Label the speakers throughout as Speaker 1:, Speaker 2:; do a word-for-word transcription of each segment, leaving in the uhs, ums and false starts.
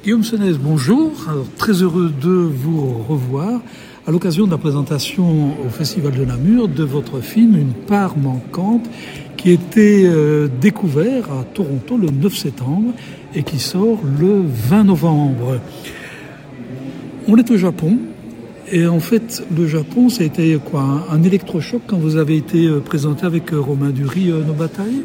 Speaker 1: Guillaume Senez, bonjour. Alors, très heureux de vous revoir à l'occasion de la présentation au Festival de Namur de votre film Une part manquante qui était euh, découvert à Toronto le neuf septembre et qui sort le vingt novembre. On est au Japon et en fait le Japon ça a été quoi, un, un électrochoc quand vous avez été euh, présenté avec euh, Romain Duris euh, Nos batailles.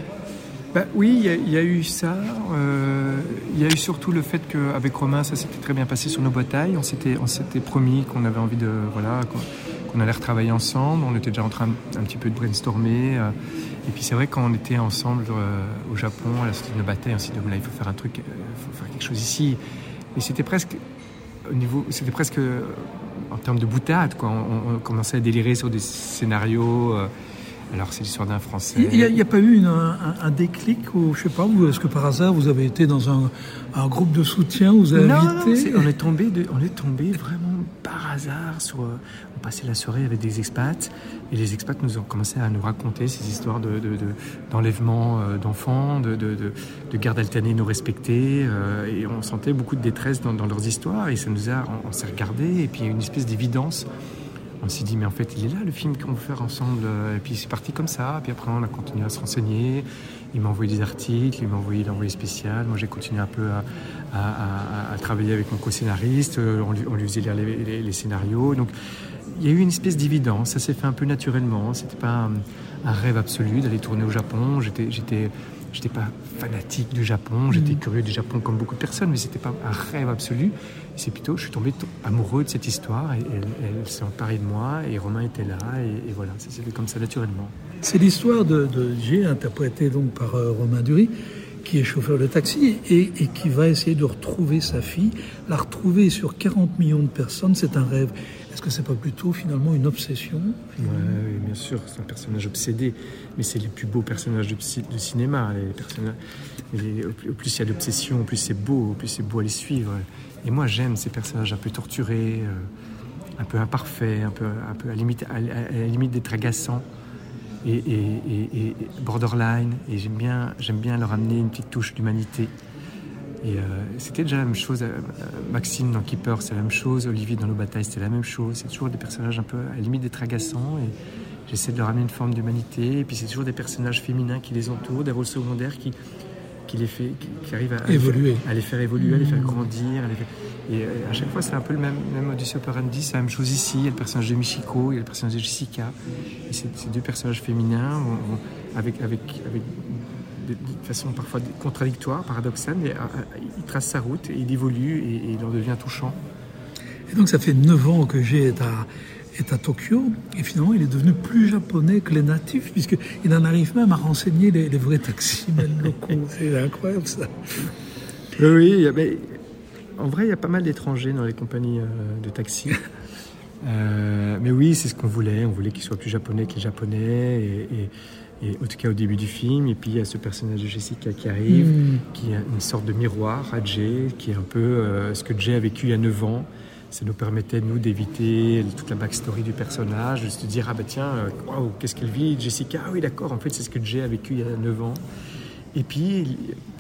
Speaker 2: Bah, oui, il y, y a eu ça. Il euh, y a eu surtout le fait qu'avec Romain, ça s'était très bien passé sur Nos batailles. On s'était, on s'était promis qu'on avait envie de, voilà, qu'on, qu'on allait retravailler ensemble. On était déjà en train un petit peu de brainstormer. Euh, et puis c'est vrai quand on était ensemble euh, au Japon, à la sortie de Nos batailles, on s'est dit là, il faut faire un truc, il faut faire quelque chose ici. Et c'était presque au niveau, c'était presque euh, en termes de boutade, quoi. On, on commençait à délirer sur des scénarios. Euh, Alors, c'est l'histoire d'un Français.
Speaker 1: Il n'y a, a pas eu une, un, un déclic ou je sais pas, est-ce que par hasard vous avez été dans un, un groupe de soutien, vous avez
Speaker 2: non,
Speaker 1: invité
Speaker 2: non, c'est, on est tombé, de, on est tombé vraiment par hasard sur. On passait la soirée avec des expats et les expats nous ont commencé à nous raconter ces histoires de, de, de, d'enlèvement d'enfants, de, de, de, de garde alternée non respectée, euh, et on sentait beaucoup de détresse dans, dans leurs histoires et ça nous a, on, on s'est regardé et puis il y a une espèce d'évidence. On s'est dit, mais en fait, il est là, le film qu'on veut faire ensemble. Et puis, c'est parti comme ça. Puis après, on a continué à se renseigner. Il m'a envoyé des articles, il m'a envoyé l'envoyé spécial. Moi, j'ai continué un peu à, à, à, à travailler avec mon co-scénariste. On lui, on lui faisait lire les, les, les scénarios. Donc, il y a eu une espèce d'évidence. Ça s'est fait un peu naturellement. C'était pas un, un rêve absolu d'aller tourner au Japon. J'étais... j'étais J'étais pas fanatique du Japon, j'étais mmh. curieux du Japon comme beaucoup de personnes, mais c'était pas un rêve absolu. C'est plutôt, je suis tombé t- amoureux de cette histoire et elle, elle s'est emparée de moi et Romain était là et, et voilà, ça s'est fait comme ça naturellement.
Speaker 1: C'est l'histoire de, de G, interprétée donc par euh, Romain Duris, qui est chauffeur de taxi et, et qui va essayer de retrouver sa fille. La retrouver sur quarante millions de personnes, c'est un rêve. Est-ce que c'est pas plutôt finalement une obsession ?
Speaker 2: Oui, ouais, bien sûr, c'est un personnage obsédé, mais c'est les plus beaux personnages du, du cinéma. Les personnages, les, au plus il y a d'obsession, au plus c'est beau, au plus c'est beau à les suivre. Et moi j'aime ces personnages un peu torturés, euh, un peu imparfaits, un peu, un peu à, la limite, à, à la limite d'être agaçants. Et, et, et, et borderline, et j'aime bien, j'aime bien leur amener une petite touche d'humanité. Et euh, c'était déjà la même chose. Euh, Maxime dans Keeper, c'est la même chose. Olivier dans Nos batailles, c'était la même chose. C'est toujours des personnages un peu à la limite d'être agaçants. Et j'essaie de leur amener une forme d'humanité. Et puis c'est toujours des personnages féminins qui les entourent, des rôles secondaires qui, qui les fait, qui, qui arrivent à,
Speaker 1: évoluer.
Speaker 2: à les faire évoluer, à les faire grandir. À les faire... Et euh, à chaque fois, c'est un peu le même, même modus operandi. C'est la même chose ici. Il y a le personnage de Michiko, il y a le personnage de Jessica. Et c'est, ces deux personnages féminins vont, vont, avec, avec, avec de, de façon parfois contradictoire, paradoxale, mais à, à, il trace sa route et il évolue et, et il en devient touchant.
Speaker 1: Et donc ça fait neuf ans que G est à, est à Tokyo et finalement il est devenu plus japonais que les natifs puisqu'il en arrive même à renseigner les, les vrais taximens locaux. C'est incroyable ça.
Speaker 2: Oui, mais en vrai il y a pas mal d'étrangers dans les compagnies de taxi. Euh, mais oui, c'est ce qu'on voulait. On voulait qu'il soit plus japonais que les japonais, et, et, et en tout cas au début du film. Et puis il y a ce personnage de Jessica qui arrive, mmh. qui est une sorte de miroir à Jay, qui est un peu euh, ce que Jay a vécu il y a neuf ans. Ça nous permettait, nous, d'éviter toute la backstory du personnage, de se dire, ah bah tiens, waouh, qu'est-ce qu'elle vit, Jessica? Ah oui, d'accord, en fait, c'est ce que Jay a vécu il y a neuf ans. Et puis, il,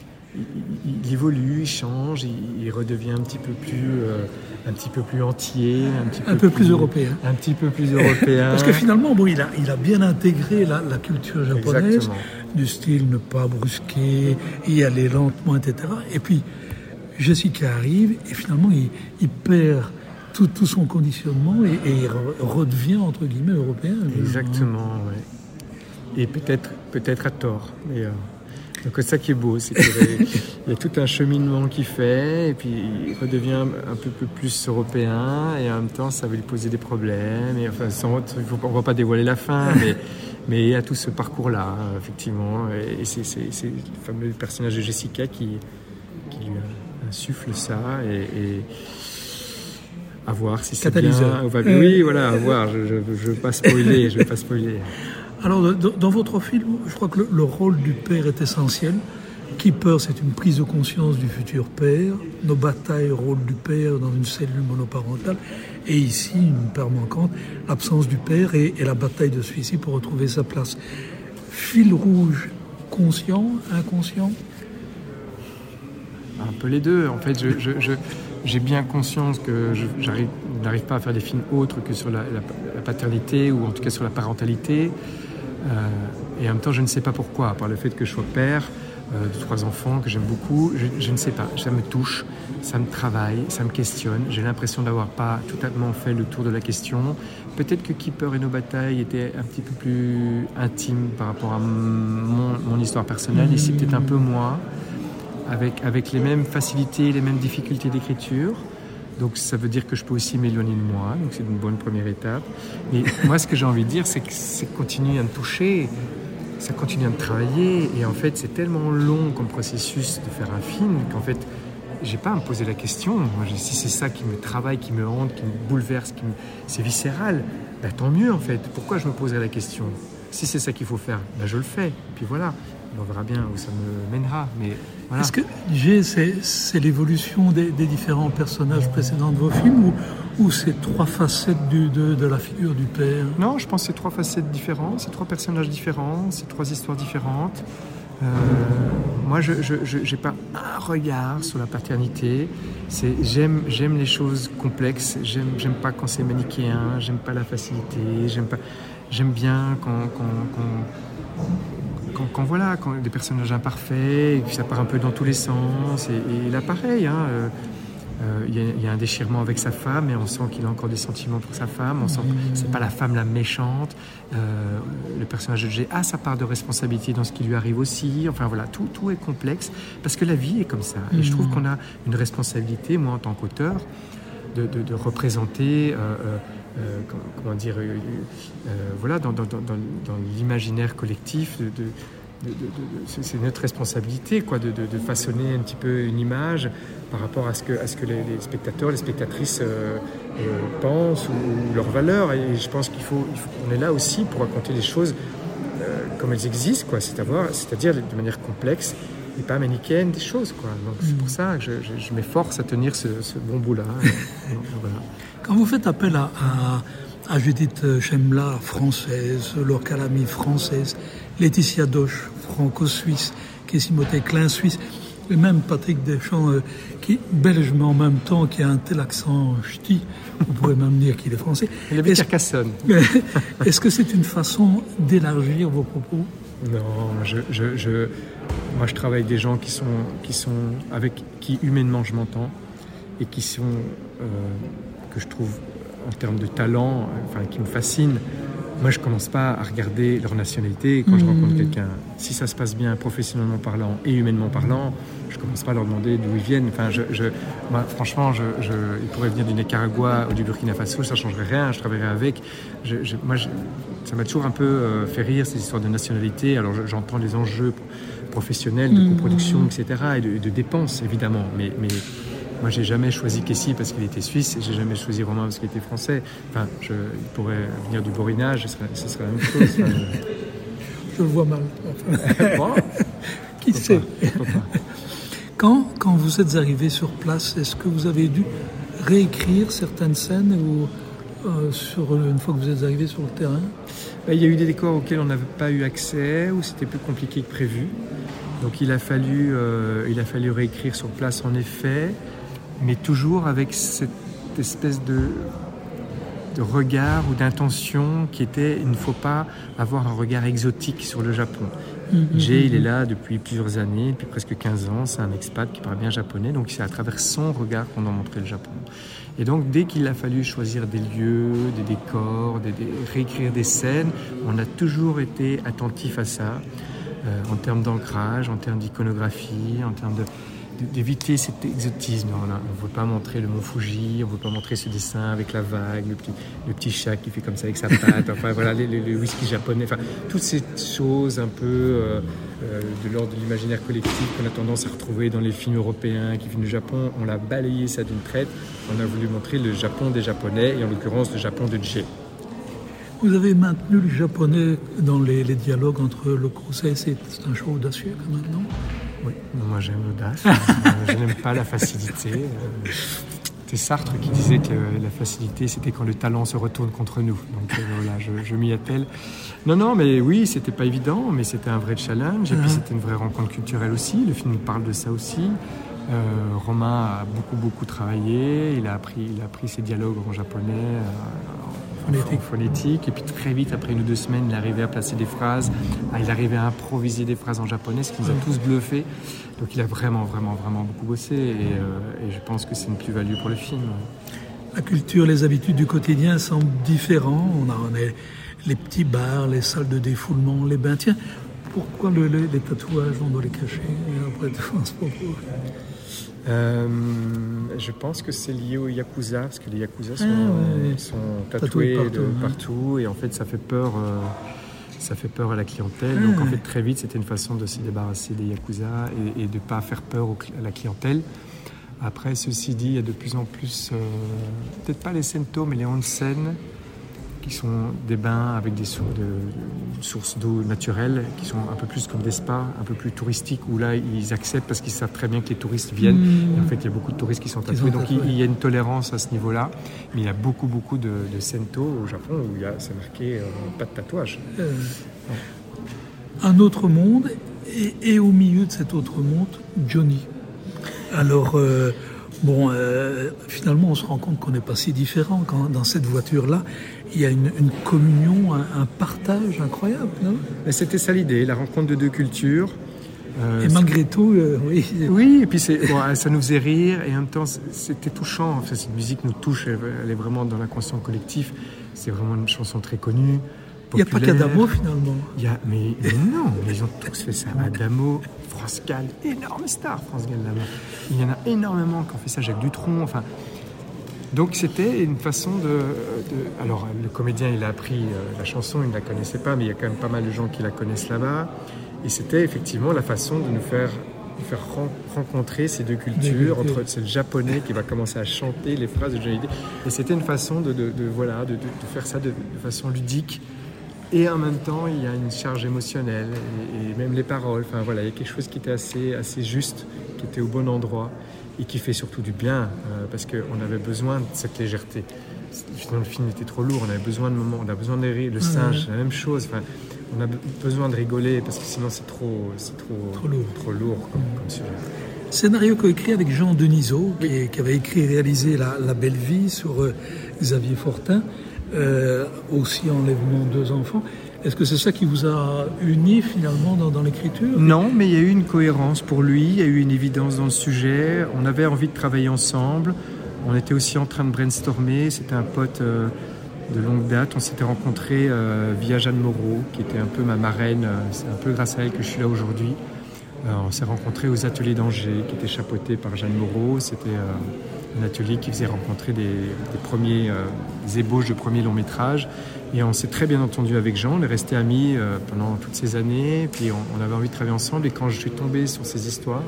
Speaker 2: il, il évolue, il change, il, il redevient un petit peu plus... Euh, un petit peu plus entier, un petit
Speaker 1: un
Speaker 2: peu,
Speaker 1: peu plus, plus européen.
Speaker 2: Un petit peu plus européen.
Speaker 1: Parce que finalement, bon, il a, il a bien intégré la, la culture japonaise,
Speaker 2: exactement.
Speaker 1: Du style ne pas brusquer, y aller lentement, et cetera. Et puis, Jessica arrive et finalement, il, il perd tout, tout son conditionnement et, et il redevient, entre guillemets, européen.
Speaker 2: Exactement, oui. Et peut-être, peut-être à tort, d'ailleurs. Donc c'est ça qui est beau, c'est qu'il y a tout un cheminement qu'il fait et puis il redevient un peu plus européen et en même temps ça va lui poser des problèmes. Et enfin, sans, on ne va pas dévoiler la fin, mais, mais il y a tout ce parcours-là, effectivement. Et c'est, c'est, c'est le fameux personnage de Jessica qui, qui lui insuffle ça et, et à voir si c'est
Speaker 1: Catalyseur.
Speaker 2: bien. Euh... Oui, voilà, à voir. Je ne veux pas spoiler, je vais pas spoiler.
Speaker 1: Alors, dans votre film, je crois que le, le rôle du père est essentiel. Keeper, c'est une prise de conscience du futur père. Nos batailles, rôle du père dans une cellule monoparentale. Et ici, une part manquante, l'absence du père et, et la bataille de celui-ci pour retrouver sa place. Fil rouge, conscient, inconscient ?
Speaker 2: Ah, un peu les deux. En fait, je, je, je, j'ai bien conscience que je j'arrive, n'arrive pas à faire des films autres que sur la, la, la paternité ou en tout cas sur la parentalité. Euh, et en même temps, je ne sais pas pourquoi, par le fait que je sois père euh, de trois enfants que j'aime beaucoup, je, je ne sais pas, ça me touche, ça me travaille, ça me questionne. J'ai l'impression d'avoir pas totalement fait le tour de la question. Peut-être que Qui peur et nos batailles était un petit peu plus intime par rapport à mon, mon histoire personnelle, ici peut-être un peu moins, avec, avec les mêmes facilités, les mêmes difficultés d'écriture. Donc ça veut dire que je peux aussi m'éloigner de moi, donc c'est une bonne première étape. Mais moi, ce que j'ai envie de dire, c'est que ça continue à me toucher, ça continue à me travailler, et en fait, c'est tellement long comme processus de faire un film qu'en fait, j'ai pas à me poser la question. Moi, si c'est ça qui me travaille, qui me hante, qui me bouleverse, qui me... c'est viscéral, bah, tant mieux en fait. Pourquoi je me poserais la question ? Si c'est ça qu'il faut faire, bah, je le fais. Et puis voilà, on verra bien où ça me mènera. Mais voilà.
Speaker 1: Est-ce que G, c'est, c'est l'évolution des, des différents personnages précédents de vos films ou, ou c'est trois facettes du, de, de la figure du père ?
Speaker 2: Non, je pense que c'est trois facettes différentes, c'est trois personnages différents, c'est trois histoires différentes. Euh, moi, je n'ai pas un regard sur la paternité. C'est, j'aime, j'aime les choses complexes. J'aime, j'aime pas quand c'est manichéen. J'aime pas la facilité. J'aime pas. J'aime bien quand, quand, quand, quand, quand voilà, quand des personnages imparfaits, et que ça part un peu dans tous les sens. Et, et là, pareil. Hein, euh, Euh, il, y a, il y a un déchirement avec sa femme et on sent qu'il a encore des sentiments pour sa femme. On sent que c'est pas la femme la méchante. Euh, le personnage de Jay a sa part de responsabilité dans ce qui lui arrive aussi. Enfin voilà, tout, tout est complexe parce que la vie est comme ça. Et je trouve qu'on a une responsabilité, moi en tant qu'auteur, de, de, de représenter, euh, euh, comment, comment dire, euh, euh, voilà, dans, dans, dans, dans l'imaginaire collectif de, de De, de, de, c'est, c'est notre responsabilité quoi, de, de, de façonner un petit peu une image par rapport à ce que, à ce que les, les spectateurs, les spectatrices euh, euh, pensent ou, ou leurs valeurs. Et je pense qu'il faut, il faut qu'on est là aussi pour raconter les choses euh, comme elles existent, quoi, c'est-à-dire, c'est-à-dire de manière complexe et pas manichéenne des choses. Quoi. Donc c'est pour ça que je, je, je m'efforce à tenir ce, ce bon bout-là. Donc, voilà.
Speaker 1: Quand vous faites appel à, à, à Judith Chemla, française, Laure Calamy, française, Laetitia Doche, franco-suisse, Timothée Klein, suisse, et même Patrick Deschamps, euh, qui est belge, mais en même temps qui a un tel accent ch'ti, vous pourrez même dire qu'il est français.
Speaker 2: Il habite Carcassonne.
Speaker 1: Est-ce que c'est une façon d'élargir vos propos ?
Speaker 2: Non, je, je, je, moi je travaille avec des gens qui sont, qui sont avec qui humainement je m'entends et qui sont, euh, que je trouve en termes de talent, enfin qui me fascinent. Moi, je ne commence pas à regarder leur nationalité quand mmh. je rencontre quelqu'un. Si ça se passe bien professionnellement parlant et humainement parlant, je ne commence pas à leur demander d'où ils viennent. Enfin, je, je, moi, franchement, je, je, ils pourraient venir du Nicaragua ou du Burkina Faso, ça ne changerait rien, je travaillerais avec. Je, je, moi, je, ça m'a toujours un peu euh, fait rire, ces histoires de nationalité. Alors, je, j'entends les enjeux professionnels, de coproduction, mmh. et cetera, et de, de dépenses, évidemment. Mais... mais moi, j'ai jamais choisi Kessie parce qu'il était suisse, et j'ai jamais choisi Romain parce qu'il était français. Enfin, je, il pourrait venir du Borinage, ce serait, ce serait la même chose. Enfin, je...
Speaker 1: je le vois mal. Enfin...
Speaker 2: bon,
Speaker 1: qui sait pas, quand, quand vous êtes arrivé sur place, est-ce que vous avez dû réécrire certaines scènes ou, euh, sur, une fois que vous êtes arrivé sur le terrain ?
Speaker 2: Il y a eu des décors auxquels on n'avait pas eu accès, où c'était plus compliqué que prévu. Donc il a fallu, euh, il a fallu réécrire sur place en effet, mais toujours avec cette espèce de, de regard ou d'intention qui était, il ne faut pas avoir un regard exotique sur le Japon. Mm-hmm. Jay, il est là depuis plusieurs années, depuis presque quinze ans, c'est un expat qui parle bien japonais, donc c'est à travers son regard qu'on a montré le Japon. Et donc dès qu'il a fallu choisir des lieux, des décors, des, des, réécrire des scènes, on a toujours été attentif à ça, euh, en termes d'ancrage, en termes d'iconographie, en termes de... d'éviter cet exotisme. On ne veut pas montrer le mont Fuji, on ne veut pas montrer ce dessin avec la vague, le petit, le petit chat qui fait comme ça avec sa patte, enfin voilà, le, le whisky japonais, enfin toutes ces choses un peu euh, euh, de l'ordre de l'imaginaire collectif qu'on a tendance à retrouver dans les films européens qui viennent du Japon. On a balayé ça d'une traite, on a voulu montrer le Japon des Japonais et en l'occurrence le Japon de Jay.
Speaker 1: Vous avez maintenu le japonais dans les, les dialogues entre le Kosei, c'est un choix audacieux quand même, non ?
Speaker 2: Oui, moi j'aime l'audace, je n'aime pas la facilité. C'est Sartre qui disait que la facilité c'était quand le talent se retourne contre nous. Donc euh, voilà, je, je m'y attelle. Non, non, mais oui, c'était pas évident, mais c'était un vrai challenge. Et puis c'était une vraie rencontre culturelle aussi. Le film parle de ça aussi. Euh, Romain a beaucoup beaucoup travaillé, il a appris, il a appris ses dialogues en japonais, euh, en, phonétique. en phonétique, et puis très vite, après une ou deux semaines, il arrivait à placer des phrases, il arrivait à improviser des phrases en japonais, ce qui nous a tous bluffés. Donc il a vraiment, vraiment, vraiment beaucoup bossé, et, euh, et je pense que c'est une plus-value pour le film.
Speaker 1: La culture, les habitudes du quotidien semblent différents. On a, on a les petits bars, les salles de défoulement, les bains. Tiens, pourquoi le, le, les tatouages, on doit les cacher après tout à ce propos?
Speaker 2: Euh, je pense que c'est lié aux Yakuza, parce que les Yakuza sont,
Speaker 1: ah, ouais.
Speaker 2: sont tatoués, tatoués partout, de, hein. partout, et en fait ça fait peur, euh, ça fait peur à la clientèle. Ah, Donc en fait très vite c'était une façon de se débarrasser des Yakuza et, et de ne pas faire peur au, à la clientèle. Après, ceci dit, il y a de plus en plus, euh, peut-être pas les sento, mais les onsen, qui sont des bains avec des sources, de, de, sources d'eau naturelles, qui sont un peu plus comme des spas, un peu plus touristiques, où là, ils acceptent parce qu'ils savent très bien que les touristes viennent. Mmh. Et en fait, il y a beaucoup de touristes qui sont tatoués, donc il, il y a une tolérance à ce niveau-là. Mais il y a beaucoup, beaucoup de, de sento au Japon où il y a, c'est marqué euh, pas de tatouage. Euh,
Speaker 1: ouais. Un autre monde, et, et au milieu de cet autre monde, Johnny. Alors, euh, bon, euh, finalement, on se rend compte qu'on n'est pas si différent. Quand, dans cette voiture-là, il y a une, une communion, un, un partage incroyable, non?
Speaker 2: Mais c'était ça l'idée, la rencontre de deux cultures.
Speaker 1: Euh, et malgré tout, euh, oui.
Speaker 2: Oui, et puis c'est, bon, ça nous faisait rire, et en même temps, c'était touchant. Enfin, cette musique nous touche, elle est vraiment dans l'inconscient collectif. C'est vraiment une chanson très connue.
Speaker 1: Il n'y a pas qu'Adamo, finalement.
Speaker 2: Il y a, mais, mais non, mais ils ont tous fait ça. Adamo, France Gall, énorme star, France Gall là-bas. Il y en a énormément qui ont fait ça, Jacques Dutronc, enfin. Donc c'était une façon de, de... Alors le comédien, il a appris euh, la chanson, il ne la connaissait pas, mais il y a quand même pas mal de gens qui la connaissent là-bas. Et c'était effectivement la façon de nous faire, nous faire rencontrer ces deux cultures. Entre, c'est le japonais qui va commencer à chanter les phrases de Johnny Hallyday. Et c'était une façon de, de, de, voilà, de, de, de faire ça de, de façon ludique. Et en même temps, il y a une charge émotionnelle et, et même les paroles. Enfin voilà, il y a quelque chose qui était assez, assez juste, qui était au bon endroit et qui fait surtout du bien euh, parce qu'on avait besoin de cette légèreté. Sinon, le film était trop lourd. On avait besoin de moments, on a besoin de rire. Le mmh. singe, la même chose. Enfin, on a besoin de rigoler parce que sinon c'est trop, c'est trop,
Speaker 1: trop lourd,
Speaker 2: trop lourd comme, comme sujet.
Speaker 1: Scénario coécrit avec Jean Denisot, oui. qui, qui avait écrit et réalisé La, la Belle Vie sur euh, Xavier Fortin. Euh, aussi enlèvement de deux enfants. Est-ce que c'est ça qui vous a uni finalement dans, dans l'écriture?
Speaker 2: Non, mais il y a eu une cohérence pour lui, il y a eu une évidence dans le sujet, on avait envie de travailler ensemble, on était aussi en train de brainstormer, c'était un pote euh, de longue date, on s'était rencontrés euh, via Jeanne Moreau, qui était un peu ma marraine, euh, c'est un peu grâce à elle que je suis là aujourd'hui. Euh, on s'est rencontrés aux ateliers d'Angers, qui étaient chapeautés par Jeanne Moreau, c'était... Euh, un atelier qui faisait rencontrer des, des premiers euh, des ébauches de premiers longs métrages, et on s'est très bien entendu avec Jean, on est restés amis euh, pendant toutes ces années, puis on, on avait envie de travailler ensemble, et quand je suis tombé sur ces histoires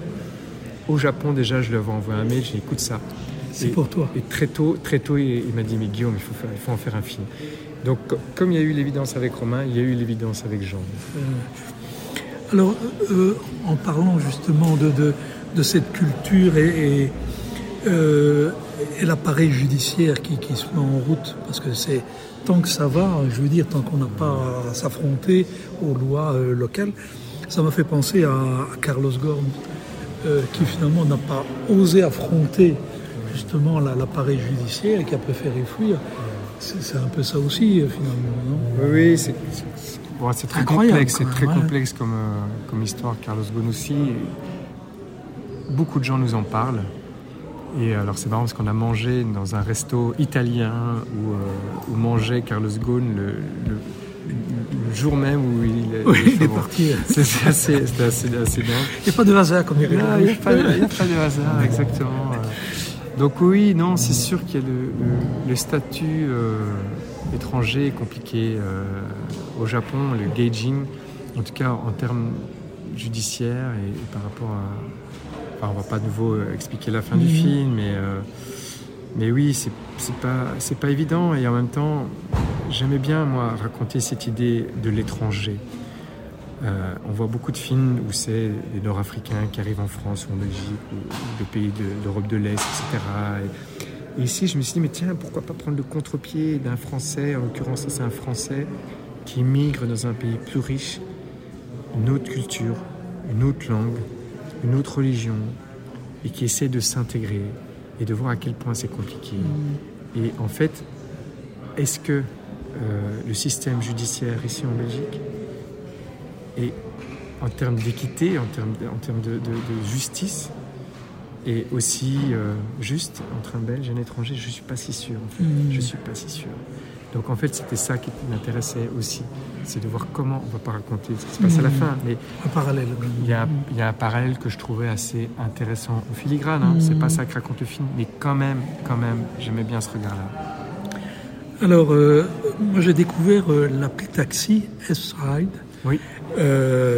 Speaker 2: au Japon, déjà je lui avais envoyé un mail, j'ai dit écoute ça,
Speaker 1: c'est
Speaker 2: et,
Speaker 1: pour toi,
Speaker 2: et très tôt, très tôt il, il m'a dit mais Guillaume, il faut, faire, il faut en faire un film. Donc comme il y a eu l'évidence avec Romain, il y a eu l'évidence avec Jean.
Speaker 1: euh, alors euh, en parlant justement de, de, de cette culture et, et Euh, et l'appareil judiciaire qui, qui se met en route, parce que c'est tant que ça va, je veux dire, tant qu'on n'a pas à s'affronter aux lois euh, locales, ça m'a fait penser à, à Carlos Ghosn, euh, qui finalement n'a pas osé affronter justement la, l'appareil judiciaire et qui a préféré fuir. C'est, c'est un peu ça aussi, finalement, non?
Speaker 2: Oui, c'est, c'est, c'est, bon, c'est très complexe, c'est très ouais. complexe comme, euh, comme histoire, Carlos Ghosn aussi. Beaucoup de gens nous en parlent. Et alors c'est marrant parce qu'on a mangé dans un resto italien où, euh, où mangeait Carlos Ghosn le, le, le jour même où il,
Speaker 1: oui,
Speaker 2: il,
Speaker 1: il est parti.
Speaker 2: C'est, c'est assez, c'était assez, assez dingue.
Speaker 1: Il n'y a pas de hasard comme il y a.
Speaker 2: Il n'y a, a pas de hasard, exactement. Donc oui, non, c'est sûr qu'il y a le, le, le statut euh, étranger compliqué euh, au Japon, le gauging, en tout cas en termes judiciaires et, et par rapport à... Enfin, on ne va pas de nouveau expliquer la fin mmh. du film, mais, euh, mais oui, c'est, c'est, pas, c'est pas évident. Et en même temps, j'aimais bien, moi, raconter cette idée de l'étranger. Euh, on voit beaucoup de films où c'est des Nord-Africains qui arrivent en France ou en Belgique ou, ou des pays de, d'Europe de l'Est, et cetera. Et, et ici, je me suis dit, mais tiens, pourquoi pas prendre le contre-pied d'un Français, en l'occurrence, ça, c'est un Français qui migre dans un pays plus riche, une autre culture, une autre langue, une autre religion, et qui essaie de s'intégrer et de voir à quel point c'est compliqué. Mmh. Et en fait, est-ce que euh, le système judiciaire ici en Belgique est, en termes d'équité, en termes de, en termes de, de, de justice, est aussi euh, juste entre un Belge et un étranger? Je ne suis pas si sûr. En fait. Mmh. Je ne suis pas si sûr. Donc en fait, c'était ça qui m'intéressait aussi, c'est de voir comment, on ne va pas raconter ce qui se passe mmh. à la fin, mais
Speaker 1: un parallèle.
Speaker 2: Il y a, il y a un parallèle que je trouvais assez intéressant au filigrane. Hein. Mmh. C'est pas ça que raconte le film, mais quand même, quand même, j'aimais bien ce regard-là.
Speaker 1: Alors, euh, moi j'ai découvert euh, l'appli taxi S-Ride.
Speaker 2: Oui.
Speaker 1: Euh,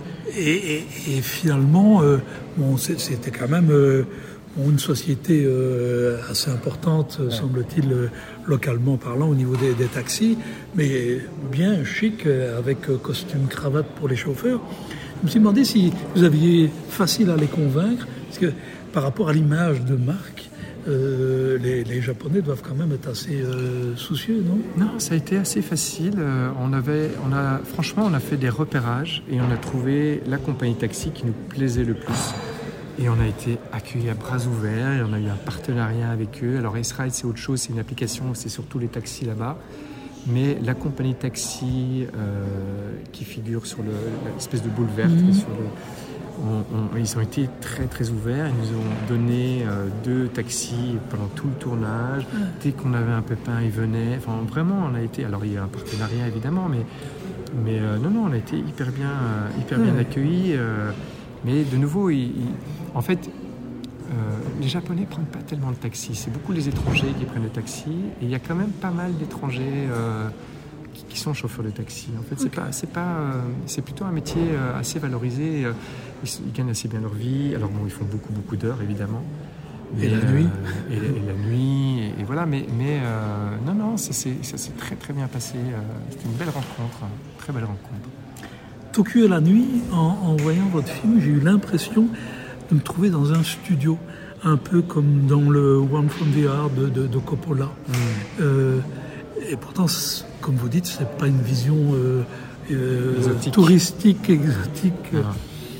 Speaker 1: et, et, et finalement, euh, bon, c'était quand même euh, une société euh, assez importante, ouais. semble-t-il, euh, localement parlant, au niveau des, des taxis, mais bien chic, euh, avec euh, costume, cravate pour les chauffeurs. Je me suis demandé si vous aviez facile à les convaincre, parce que par rapport à l'image de marque, euh, les, les Japonais doivent quand même être assez euh, soucieux, non?
Speaker 2: Non, ça a été assez facile. Euh, on avait, on a, franchement, on a fait des repérages et on a trouvé la compagnie taxi qui nous plaisait le plus. Et on a été accueillis à bras ouverts et on a eu un partenariat avec eux. Alors S-Ride, c'est autre chose, c'est une application, c'est surtout les taxis là-bas. Mais la compagnie taxi euh, qui figure sur le, l'espèce de boule verte, mmh. sur le, on, on, ils ont été très très ouverts. Ils nous ont donné euh, deux taxis pendant tout le tournage. Mmh. Dès qu'on avait un pépin, ils venaient. Enfin, vraiment, on a été. Alors il y a un partenariat évidemment, mais mais euh, non non, on a été hyper bien euh, hyper mmh. bien accueillis. Euh, mais de nouveau, ils, ils, en fait. Euh, les Japonais ne prennent pas tellement le taxi, c'est beaucoup les étrangers qui prennent le taxi, et il y a quand même pas mal d'étrangers euh, qui, qui sont chauffeurs de taxi. En fait, c'est, okay. pas, c'est, pas, euh, c'est plutôt un métier euh, assez valorisé, euh, ils, ils gagnent assez bien leur vie, alors bon, ils font beaucoup, beaucoup d'heures, évidemment.
Speaker 1: Mais, et la euh, nuit
Speaker 2: et, et la nuit, et, et voilà, mais, mais euh, non, non, c'est, c'est, ça s'est très, très bien passé, euh, c'était une belle rencontre, une très belle rencontre.
Speaker 1: Tokyo et la nuit, en, en voyant votre film, j'ai eu l'impression de me trouver dans un studio, un peu comme dans le One from the Heart de, de, de Coppola. Mmh. Euh, et pourtant, comme vous dites, c'est pas une vision euh, euh, touristique, exotique. Ah.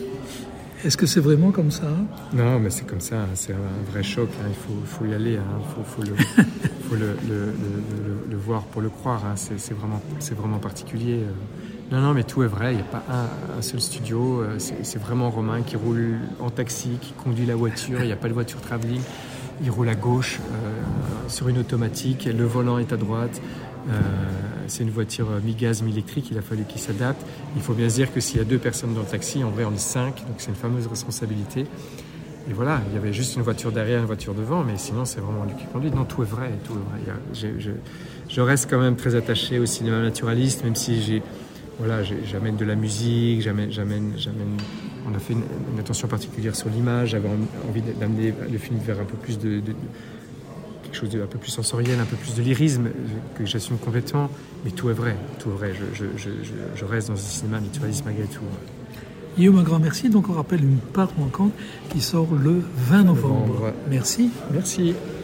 Speaker 1: Est-ce que c'est vraiment comme ça?
Speaker 2: Non, mais c'est comme ça, c'est un vrai choc, hein. Il faut, faut y aller, il hein. faut, faut, le, faut le, le, le, le, le voir pour le croire, hein. c'est, c'est, vraiment, c'est vraiment particulier. Non, non, mais tout est vrai, il n'y a pas un, un seul studio, c'est, c'est vraiment Romain qui roule en taxi, qui conduit la voiture, il n'y a pas de voiture travelling, il roule à gauche euh, sur une automatique, le volant est à droite, euh, c'est une voiture mi-gaz, mi-électrique, il a fallu qu'il s'adapte. Il faut bien se dire que s'il y a deux personnes dans le taxi, en vrai on est cinq, donc c'est une fameuse responsabilité. Et voilà, il y avait juste une voiture derrière, une voiture devant, mais sinon c'est vraiment lui qui conduit. Non, tout est vrai, tout est vrai. Il y a, je, je, je reste quand même très attaché au cinéma naturaliste, même si j'ai... Voilà, j'amène de la musique, j'amène, j'amène, j'amène, on a fait une, une attention particulière sur l'image, j'avais envie d'amener le film vers un peu plus de, de, de quelque chose de un peu plus sensoriel, un peu plus de lyrisme, que j'assume complètement, mais tout est vrai, tout est vrai, je, je, je, je, je reste dans un cinéma naturaliste malgré tout.
Speaker 1: Guillaume, un grand merci, donc on rappelle une part manquante qui sort le vingt novembre. novembre. Merci.
Speaker 2: Merci.